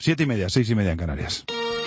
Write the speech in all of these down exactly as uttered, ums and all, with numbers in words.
Siete y media, seis y media en Canarias.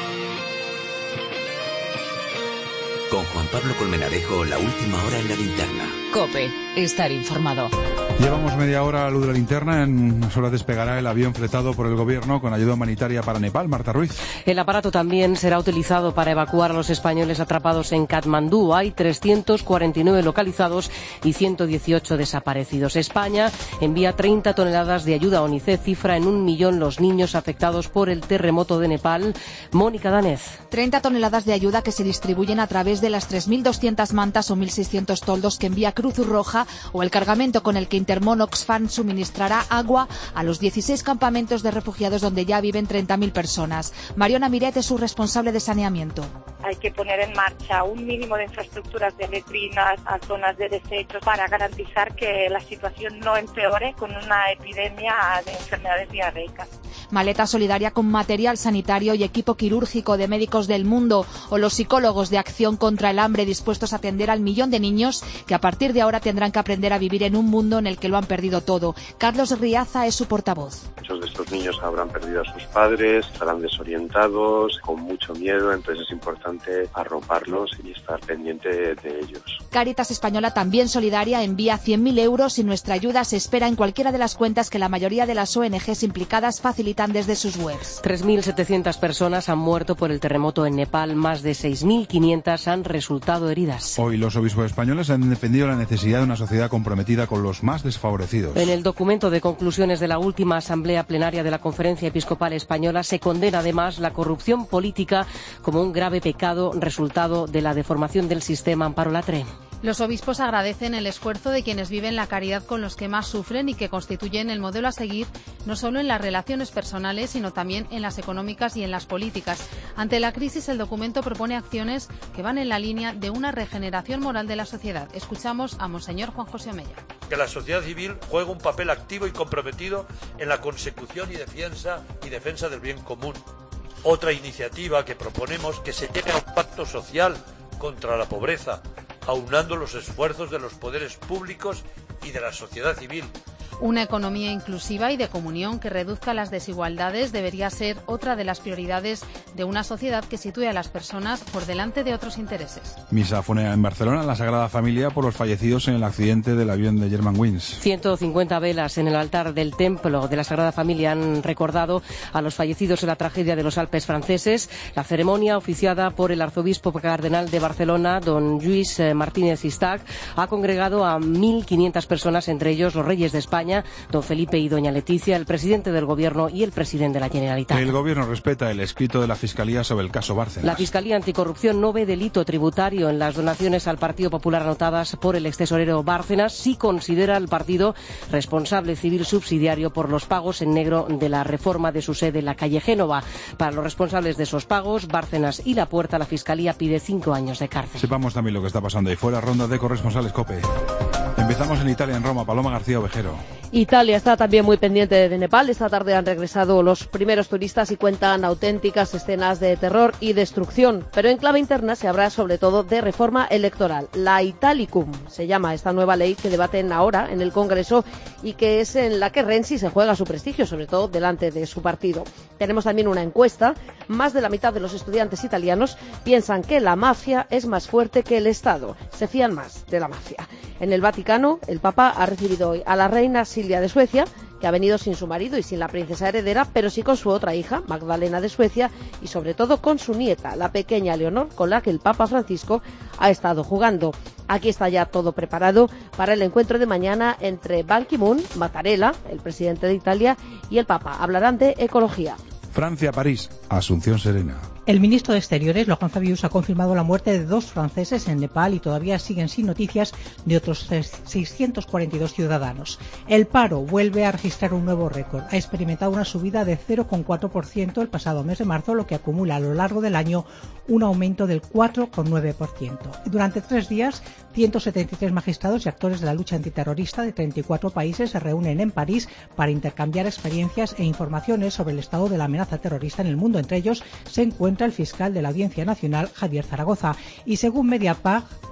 Con Juan Pablo Colmenarejo, la última hora en la linterna. COPE, estar informado. Llevamos media hora a la luz de la linterna. En unas horas despegará el avión fletado por el Gobierno con ayuda humanitaria para Nepal. Marta Ruiz. El aparato también será utilizado para evacuar a los españoles atrapados en Katmandú. Hay trescientos cuarenta y nueve localizados y ciento dieciocho desaparecidos. España envía treinta toneladas de ayuda a UNICEF, cifra en un millón los niños afectados por el terremoto de Nepal. Mónica Danez. treinta toneladas de ayuda que se distribuyen a través de las tres mil doscientas mantas o mil seiscientos toldos que envía Cruz Roja o el cargamento con el que Intermón Oxfam suministrará agua a los dieciséis campamentos de refugiados donde ya viven treinta mil personas. Mariona Miret es su responsable de saneamiento. Hay que poner en marcha un mínimo de infraestructuras de letrinas a zonas de desechos para garantizar que la situación no empeore con una epidemia de enfermedades diarreicas. Maleta solidaria con material sanitario y equipo quirúrgico de médicos del mundo o los psicólogos de Acción contra el Hambre dispuestos a atender al millón de niños que a partir de ahora tendrán que aprender a vivir en un mundo en el que lo han perdido todo. Carlos Riaza es su portavoz. Muchos de estos niños habrán perdido a sus padres, estarán desorientados, con mucho miedo, entonces es importante arroparlos y estar pendiente de ellos. Cáritas Española, también solidaria, envía cien mil euros y nuestra ayuda se espera en cualquiera de las cuentas que la mayoría de las O N Ges implicadas facilitan desde sus webs. tres mil setecientas personas han muerto por el terremoto en Nepal, más de seis mil quinientas han resultado heridas. Hoy los obispos españoles han defendido la necesidad de una sociedad comprometida con los más desfavorecidos. En el documento de conclusiones de la última asamblea plenaria de la Conferencia Episcopal Española se condena además la corrupción política como un grave pecado resultado de la deformación del sistema. Amparo Latre. Los obispos agradecen el esfuerzo de quienes viven la caridad con los que más sufren y que constituyen el modelo a seguir no solo en las relaciones personales, sino también en las económicas y en las políticas. Ante la crisis, el documento propone acciones que van en la línea de una regeneración moral de la sociedad. Escuchamos a Monseñor Juan José Omeya. Que la sociedad civil juega un papel activo y comprometido en la consecución y defensa, y defensa del bien común. Otra iniciativa que proponemos que se llegue a un pacto social contra la pobreza, aunando los esfuerzos de los poderes públicos y de la sociedad civil. Una economía inclusiva y de comunión que reduzca las desigualdades debería ser otra de las prioridades de una sociedad que sitúe a las personas por delante de otros intereses. Misa funeraria en Barcelona, la Sagrada Familia, por los fallecidos en el accidente del avión de Germanwings. ciento cincuenta velas en el altar del templo de la Sagrada Familia han recordado a los fallecidos en la tragedia de los Alpes franceses. La ceremonia, oficiada por el arzobispo cardenal de Barcelona, don Lluís Martínez Istac, ha congregado a mil quinientas personas, entre ellos los reyes de España, don Felipe y doña Leticia, el presidente del Gobierno y el presidente de la Generalitat. El Gobierno respeta el escrito de la Fiscalía sobre el caso Bárcenas. La Fiscalía Anticorrupción no ve delito tributario en las donaciones al Partido Popular anotadas por el extesorero Bárcenas. Sí considera al partido responsable civil subsidiario por los pagos en negro de la reforma de su sede en la calle Génova. Para los responsables de esos pagos, Bárcenas y La Puerta, la Fiscalía pide cinco años de cárcel. Sepamos también lo que está pasando ahí fuera. Ronda de corresponsales COPE. Empezamos en Italia, en Roma. Paloma García Ovejero. Italia está también muy pendiente de Nepal. Esta tarde han regresado los primeros turistas y cuentan auténticas escenas de terror y destrucción. Pero en clave interna se habla sobre todo de reforma electoral. La Italicum se llama esta nueva ley que debaten ahora en el Congreso y que es en la que Renzi se juega su prestigio, sobre todo delante de su partido. Tenemos también una encuesta. Más de la mitad de los estudiantes italianos piensan que la mafia es más fuerte que el Estado. Se fían más de la mafia. En el Vaticano, el Papa ha recibido hoy a la reina Silvia de Suecia, que ha venido sin su marido y sin la princesa heredera, pero sí con su otra hija, Magdalena de Suecia, y sobre todo con su nieta, la pequeña Leonor, con la que el Papa Francisco ha estado jugando. Aquí está ya todo preparado para el encuentro de mañana entre Ban Ki-moon, Mattarella, el presidente de Italia, y el Papa. Hablarán de ecología. Francia, París, Asunción Serena. El ministro de Exteriores, Laurent Fabius, ha confirmado la muerte de dos franceses en Nepal y todavía siguen sin noticias de otros seiscientos cuarenta y dos ciudadanos. El paro vuelve a registrar un nuevo récord. Ha experimentado una subida de cero coma cuatro por ciento el pasado mes de marzo, lo que acumula a lo largo del año un aumento del cuatro coma nueve por ciento. Durante tres días, ciento setenta y tres magistrados y actores de la lucha antiterrorista de treinta y cuatro países se reúnen en París para intercambiar experiencias e informaciones sobre el estado de la amenaza terrorista en el mundo. Entre ellos se encuentra el fiscal de la Audiencia Nacional, Javier Zaragoza, y según Mediapart,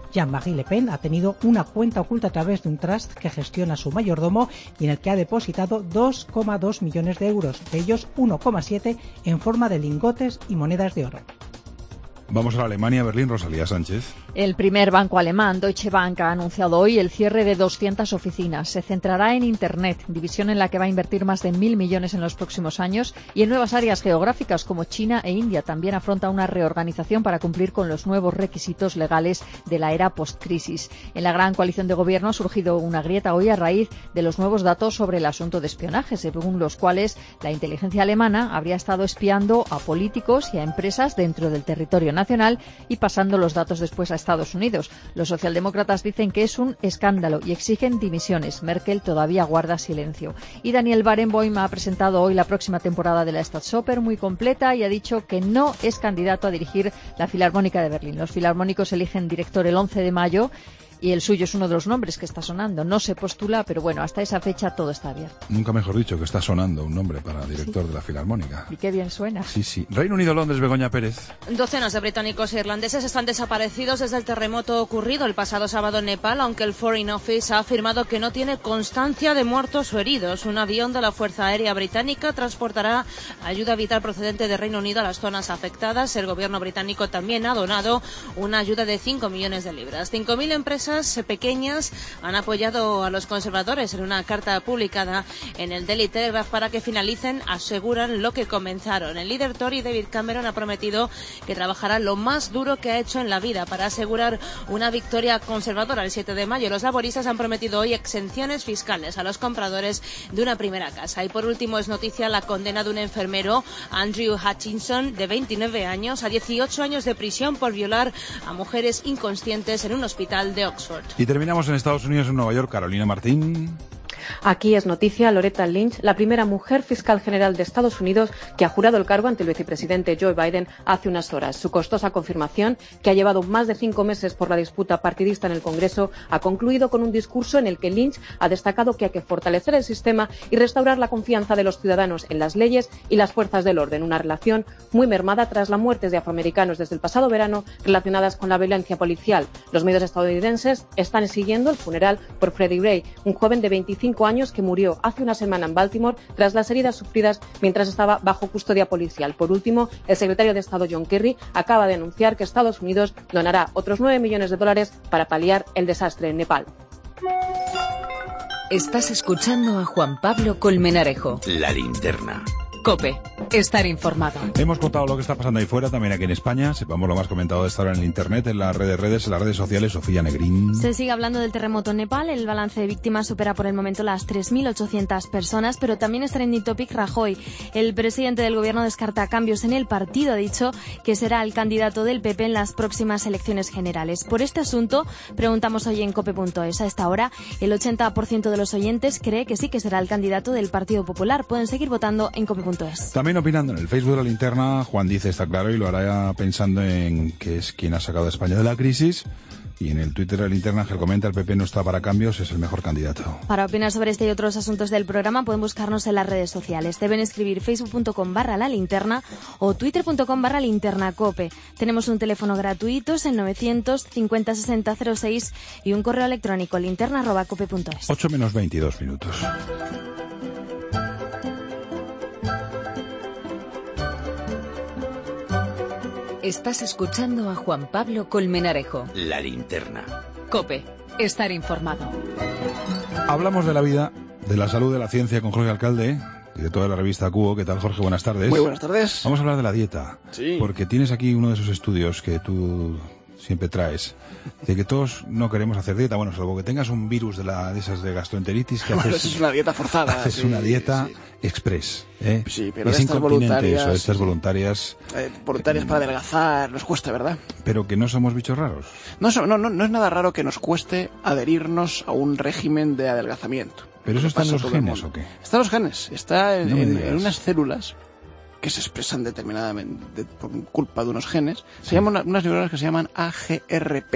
Jean-Marie Le Pen ha tenido una cuenta oculta a través de un trust que gestiona su mayordomo y en el que ha depositado dos coma dos millones de euros, de ellos uno coma siete en forma de lingotes y monedas de oro. Vamos a la Alemania, Berlín, Rosalía Sánchez. El primer banco alemán, Deutsche Bank, ha anunciado hoy el cierre de doscientas oficinas. Se centrará en Internet, división en la que va a invertir más de mil millones en los próximos años, y en nuevas áreas geográficas como China e India. También afronta una reorganización para cumplir con los nuevos requisitos legales de la era post-crisis. En la gran coalición de gobierno ha surgido una grieta hoy a raíz de los nuevos datos sobre el asunto de espionaje, según los cuales la inteligencia alemana habría estado espiando a políticos y a empresas dentro del territorio nacional y pasando los datos después a Estados Unidos. Los socialdemócratas dicen que es un escándalo y exigen dimisiones. Merkel todavía guarda silencio. Y Daniel Barenboim ha presentado hoy la próxima temporada de la Staatsoper, muy completa, y ha dicho que no es candidato a dirigir la Filarmónica de Berlín. Los filarmónicos eligen director el once de mayo. Y el suyo es uno de los nombres que está sonando. No se postula, pero bueno, hasta esa fecha todo está abierto. Nunca mejor dicho que está sonando un nombre para director sí. de la Filarmónica. Y qué bien suena. Sí, sí. Reino Unido, Londres, Begoña Pérez. Docenas de británicos e irlandeses están desaparecidos desde el terremoto ocurrido el pasado sábado en Nepal, aunque el Foreign Office ha afirmado que no tiene constancia de muertos o heridos. Un avión de la Fuerza Aérea Británica transportará ayuda vital procedente de Reino Unido a las zonas afectadas. El gobierno británico también ha donado una ayuda de cinco millones de libras. cinco mil empresas pequeñas han apoyado a los conservadores en una carta publicada en el Daily Telegraph para que finalicen, aseguran, lo que comenzaron. El líder Tory, David Cameron, ha prometido que trabajará lo más duro que ha hecho en la vida para asegurar una victoria conservadora el siete de mayo. Los laboristas han prometido hoy exenciones fiscales a los compradores de una primera casa. Y por último es noticia la condena de un enfermero, Andrew Hutchinson, de veintinueve años, a dieciocho años de prisión por violar a mujeres inconscientes en un hospital de Oxford. Y terminamos en Estados Unidos, en Nueva York, Carolina Martín. Aquí es noticia Loretta Lynch, la primera mujer fiscal general de Estados Unidos que ha jurado el cargo ante el vicepresidente Joe Biden hace unas horas. Su costosa confirmación, que ha llevado más de cinco meses por la disputa partidista en el Congreso, ha concluido con un discurso en el que Lynch ha destacado que hay que fortalecer el sistema y restaurar la confianza de los ciudadanos en las leyes y las fuerzas del orden, una relación muy mermada tras la muerte de afroamericanos desde el pasado verano relacionadas con la violencia policial. Los medios estadounidenses están siguiendo el funeral por Freddie Gray, un joven de veinticinco años que murió hace una semana en Baltimore tras las heridas sufridas mientras estaba bajo custodia policial. Por último, el secretario de Estado John Kerry acaba de anunciar que Estados Unidos donará otros nueve millones de dólares para paliar el desastre en Nepal. Estás escuchando a Juan Pablo Colmenarejo. La linterna. COPE. Estar informado. Hemos contado lo que está pasando ahí fuera, también aquí en España. Sepamos lo más comentado de esta hora en el internet, en las redes, redes, en las redes sociales. Sofía Negrín. Se sigue hablando del terremoto en Nepal. El balance de víctimas supera por el momento las tres mil ochocientas personas, pero también es trending topic Rajoy. El presidente del gobierno descarta cambios en el partido. Ha dicho que será el candidato del P P en las próximas elecciones generales. Por este asunto, preguntamos hoy en cope punto es. A esta hora, el ochenta por ciento de los oyentes cree que sí que será el candidato del Partido Popular. Pueden seguir votando en cope punto es. También opinando en el Facebook de la linterna, Juan dice, está claro, y lo hará pensando en que es quien ha sacado a España de la crisis. Y en el Twitter de la linterna, Ángel comenta, el P P no está para cambios, es el mejor candidato. Para opinar sobre este y otros asuntos del programa pueden buscarnos en las redes sociales. Deben escribir facebook punto com barra la linterna o twitter punto com barra linterna cope. Tenemos un teléfono gratuito en novecientos cincuenta sesenta cero seis y un correo electrónico linterna arroba cope punto es. ocho menos veintidós minutos. Estás escuchando a Juan Pablo Colmenarejo. La linterna. COPE. Estar informado. Hablamos de la vida, de la salud, de la ciencia con Jorge Alcalde y de toda la revista Cubo. ¿Qué tal, Jorge? Buenas tardes. Muy buenas tardes. Vamos a hablar de la dieta. Sí. Porque tienes aquí uno de esos estudios que tú siempre traes, de que todos no queremos hacer dieta, bueno, salvo que tengas un virus de, la, de esas de gastroenteritis que bueno, haces, eso es una dieta forzada. Haces sí, una dieta sí. express, ¿eh? Sí, pero es de estas voluntarias, eso, estas sí. voluntarias... Eh, voluntarias para adelgazar, nos cuesta, ¿verdad? Pero que no somos bichos raros. No, no, no, no es nada raro que nos cueste adherirnos a un régimen de adelgazamiento. ¿Pero eso está en los genes o qué? Está en los genes, está en, no en, en unas células que se expresan determinadamente de, por culpa de unos genes. Se sí. llaman una, unas neuronas que se llaman A G R P.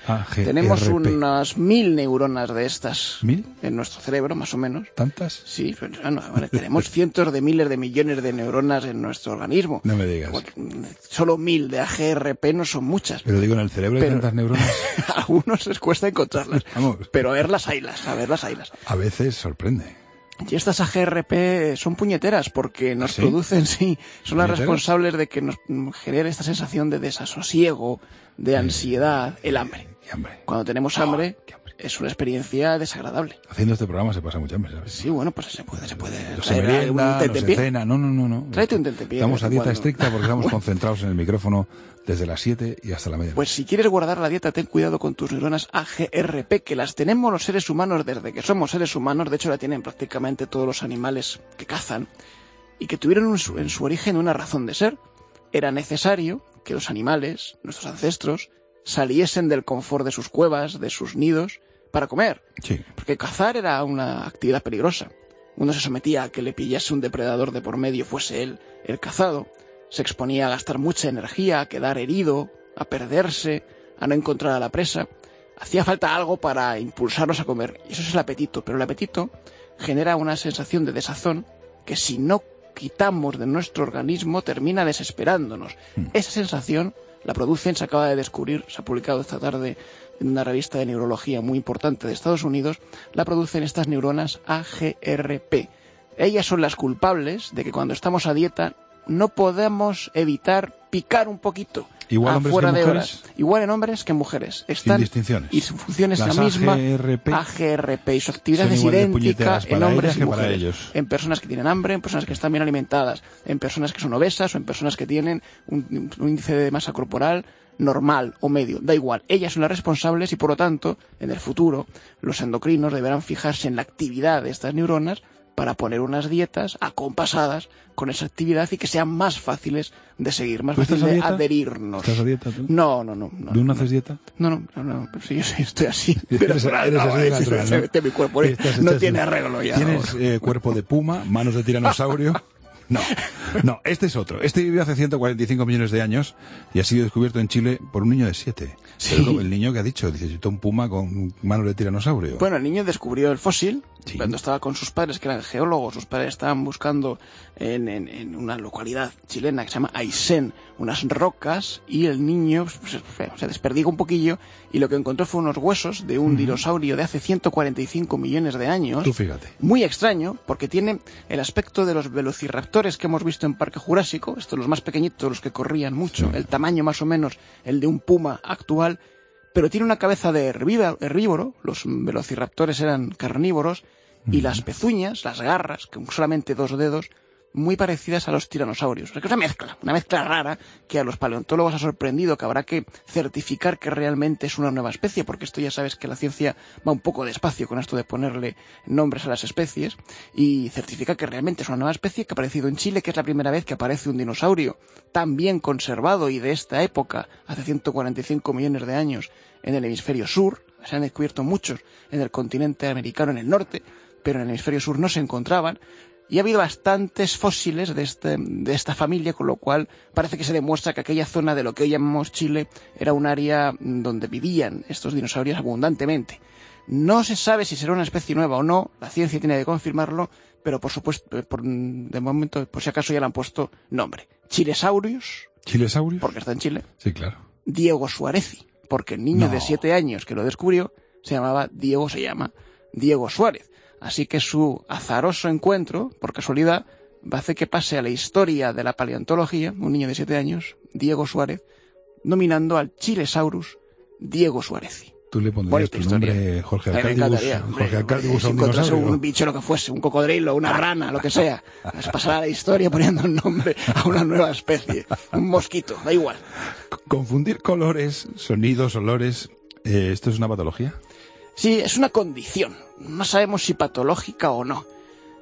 A G R P. Tenemos unas mil neuronas de estas. ¿Mil? En nuestro cerebro, más o menos. ¿Tantas? Sí, bueno, vale, tenemos cientos de miles de millones de neuronas en nuestro organismo. No me digas. Solo mil de A G R P no son muchas. Pero digo, en el cerebro hay Pero tantas neuronas. A algunos les cuesta encontrarlas. Vamos. Pero a verlas haylas, a verlas haylas. A veces sorprende. Y estas A G R P son puñeteras porque nos ¿Sí? producen, sí, son las ¿Puñeteras? responsables de que nos genere esta sensación de desasosiego, de ansiedad, el hambre. Y hambre. Cuando tenemos hambre, es una experiencia desagradable. Haciendo este programa se pasa mucha hambre, ¿sabes? Sí, bueno, pues se puede, se puede. No se merienda, no se cena, no, no, no, no. Tráete un tentempié. Estamos a dieta cuando. estricta porque estamos concentrados en el micrófono desde las siete y hasta la media. Pues si quieres guardar la dieta, ten cuidado con tus neuronas A G R P, que las tenemos los seres humanos desde que somos seres humanos. De hecho, la tienen prácticamente todos los animales que cazan y que tuvieron un, en su origen una razón de ser. Era necesario que los animales, nuestros ancestros, saliesen del confort de sus cuevas, de sus nidos, para comer. Sí. Porque cazar era una actividad peligrosa. Uno se sometía a que le pillase un depredador de por medio, fuese él el cazado. Se exponía a gastar mucha energía, a quedar herido, a perderse, a no encontrar a la presa. Hacía falta algo para impulsarnos a comer. Y eso es el apetito. Pero el apetito genera una sensación de desazón que si no quitamos de nuestro organismo termina desesperándonos. Mm. Esa sensación la producen, se acaba de descubrir, se ha publicado esta tarde en una revista de neurología muy importante de Estados Unidos, la producen estas neuronas A G R P. Ellas son las culpables de que cuando estamos a dieta no podemos evitar picar un poquito. Igual hombres que de mujeres. Horas. Igual en hombres que en mujeres. Están, sin distinciones. Y su función es las la misma. A G R P A G R P. Y su actividad son es idéntica en hombres y mujeres. Ellos. En personas que tienen hambre, en personas que están bien alimentadas, en personas que son obesas o en personas que tienen un, un índice de masa corporal normal o medio. Da igual. Ellas son las responsables y, por lo tanto, en el futuro, los endocrinos deberán fijarse en la actividad de estas neuronas para poner unas dietas acompasadas con esa actividad y que sean más fáciles de seguir, más fáciles de adherirnos. ¿Estás a dieta tú? No, no, no. no ¿Tú no, no haces dieta? No, no, no, no. Pero si yo soy, estoy así. Eres, pero, eres no, así de no, natural, se ¿no? mete mi cuerpo. Estás, no estás, tiene arreglo ya. Tienes eh, cuerpo de puma, manos de tiranosaurio. No, no, este es otro. Este vivió hace ciento cuarenta y cinco millones de años y ha sido descubierto en Chile por un niño de siete. Sí. Pero el niño que ha dicho, dice, un puma con manos de tiranosaurio. Bueno, el niño descubrió el fósil sí. cuando estaba con sus padres, que eran geólogos. Sus padres estaban buscando en, en, en una localidad chilena que se llama Aysén unas rocas y el niño pues, se desperdigó un poquillo y lo que encontró fue unos huesos de un uh-huh. dinosaurio de hace ciento cuarenta y cinco millones de años. Tú fíjate. Muy extraño, porque tiene el aspecto de los velociraptores que hemos visto en Parque Jurásico, estos los más pequeñitos, los que corrían mucho, sí. el tamaño más o menos el de un puma actual, pero tiene una cabeza de herbívoro, los velociraptores eran carnívoros, uh-huh. y las pezuñas, las garras, con solamente dos dedos, muy parecidas a los tiranosaurios. O sea, que es una mezcla, una mezcla rara que a los paleontólogos ha sorprendido, que habrá que certificar que realmente es una nueva especie, porque esto ya sabes que la ciencia va un poco despacio con esto de ponerle nombres a las especies, y certifica que realmente es una nueva especie que ha aparecido en Chile, que es la primera vez que aparece un dinosaurio tan bien conservado y de esta época, hace ciento cuarenta y cinco millones de años, en el hemisferio sur. Se han descubierto muchos en el continente americano, en el norte, pero en el hemisferio sur no se encontraban. Y ha habido bastantes fósiles de, este, de esta familia, con lo cual parece que se demuestra que aquella zona de lo que hoy llamamos Chile era un área donde vivían estos dinosaurios abundantemente. No se sabe si será una especie nueva o no, la ciencia tiene que confirmarlo, pero por supuesto, por, de momento, por si acaso ya le han puesto nombre. Chilesaurios. ¿Chilesaurios? Porque está en Chile. Sí, claro. Diego Suárez, porque el niño no. de siete años que lo descubrió se llamaba Diego, se llama Diego Suárez. Así que su azaroso encuentro, por casualidad, hace que pase a la historia de la paleontología, un niño de siete años, Diego Suárez, nominando al Chilesaurus Diego Suárez. Tú le pondrías tu nombre Jorge Alcaldibus, Jorge Alcaldibus a un dinosaurio. dinosaurio. Un bicho, lo que fuese, un cocodrilo, una rana, lo que sea. Es pasar a la historia poniendo un nombre a una nueva especie. Un mosquito, da igual. Confundir colores, sonidos, olores, eh, ¿esto es una patología? Sí, es una condición. No sabemos si patológica o no.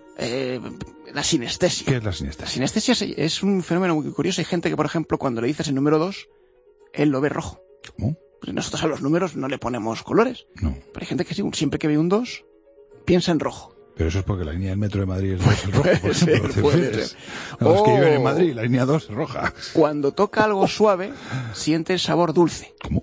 Eh, la sinestesia. ¿Qué es la sinestesia? La sinestesia es, es un fenómeno muy curioso. Hay gente que, por ejemplo, cuando le dices el número dos, él lo ve rojo. ¿Cómo? Pues nosotros a los números no le ponemos colores. No. Pero hay gente que sí, siempre que ve un dos, piensa en rojo. Pero eso es porque la línea del metro de Madrid es, dos, es roja, por puede ejemplo. ser, puede ser. Los O... que viven en Madrid, la línea dos es roja. Cuando toca algo suave, siente el sabor dulce. ¿Cómo?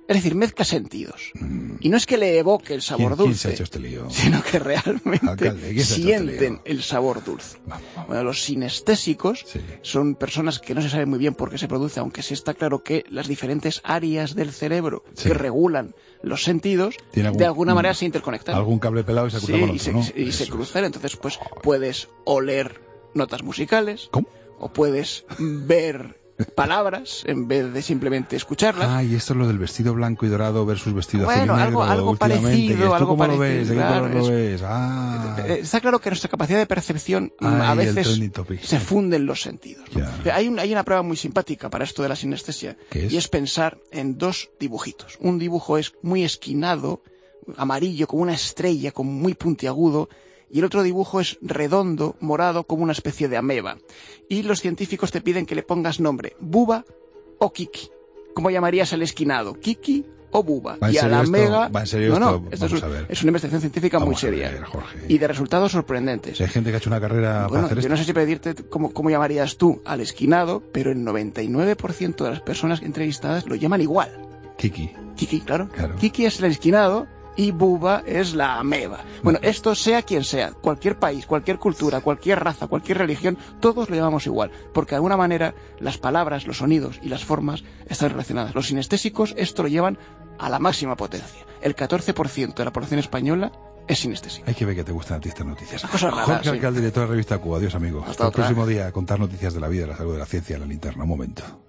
Es decir, mezcla sentidos. Mm. Y no es que le evoque el sabor ¿Quién, dulce, ¿quién se ha hecho este lío? Sino que realmente Alcalde, sienten este el sabor dulce. Vamos, vamos. Bueno, los sinestésicos sí. son personas que no se sabe muy bien por qué se produce, aunque sí está claro que las diferentes áreas del cerebro sí. que regulan los sentidos, algún, de alguna manera se interconectan. Algún cable pelado y se cruza sí, con otro, otro, ¿no? Y se, se cruzan, entonces pues puedes oler notas musicales. ¿Cómo? O puedes ver palabras en vez de simplemente escucharlas. Ah, y esto es lo del vestido blanco y dorado versus vestido bueno, azul y negro. Bueno, algo, algo parecido, algo ¿Cómo parecido. lo ves? ¿De qué claro, color lo es, ves? Ah. Está claro que nuestra capacidad de percepción Ay, a veces topic, se sí. funden los sentidos. ¿no? Hay, un, hay una prueba muy simpática para esto de la sinestesia. ¿Qué es? Y es pensar en dos dibujitos. Un dibujo es muy esquinado, amarillo, como una estrella, como muy puntiagudo. Y el otro dibujo es redondo, morado, como una especie de ameba. Y los científicos te piden que le pongas nombre, Buba o Kiki. ¿Cómo llamarías al esquinado? ¿Kiki o Buba? ¿Va en y a la esto? ameba... ¿Va en serio no, no, esto? esto es, Vamos a ver. es una investigación científica Vamos muy seria. A ver, Jorge. Y de resultados sorprendentes. Si hay gente que ha hecho una carrera bueno, para hacer yo esto. no sé si pedirte cómo, cómo llamarías tú al esquinado, pero el noventa y nueve por ciento de las personas entrevistadas lo llaman igual. Kiki. Kiki, claro. claro. Kiki es el esquinado y Buba es la ameba. Bueno, bueno, esto sea quien sea, cualquier país, cualquier cultura, cualquier raza, cualquier religión, todos lo llamamos igual, porque de alguna manera las palabras, los sonidos y las formas están relacionadas. Los sinestésicos esto lo llevan a la máxima potencia. El catorce por ciento de la población española es sinestésica. Hay que ver que te gustan a ti estas noticias. Cosas raras, Jorge sí. Alcalde, director de la revista Cuba. Adiós, amigo. Hasta, Hasta el otra. próximo día a contar noticias de la vida, de la salud, de la ciencia, en la linterna. Un momento.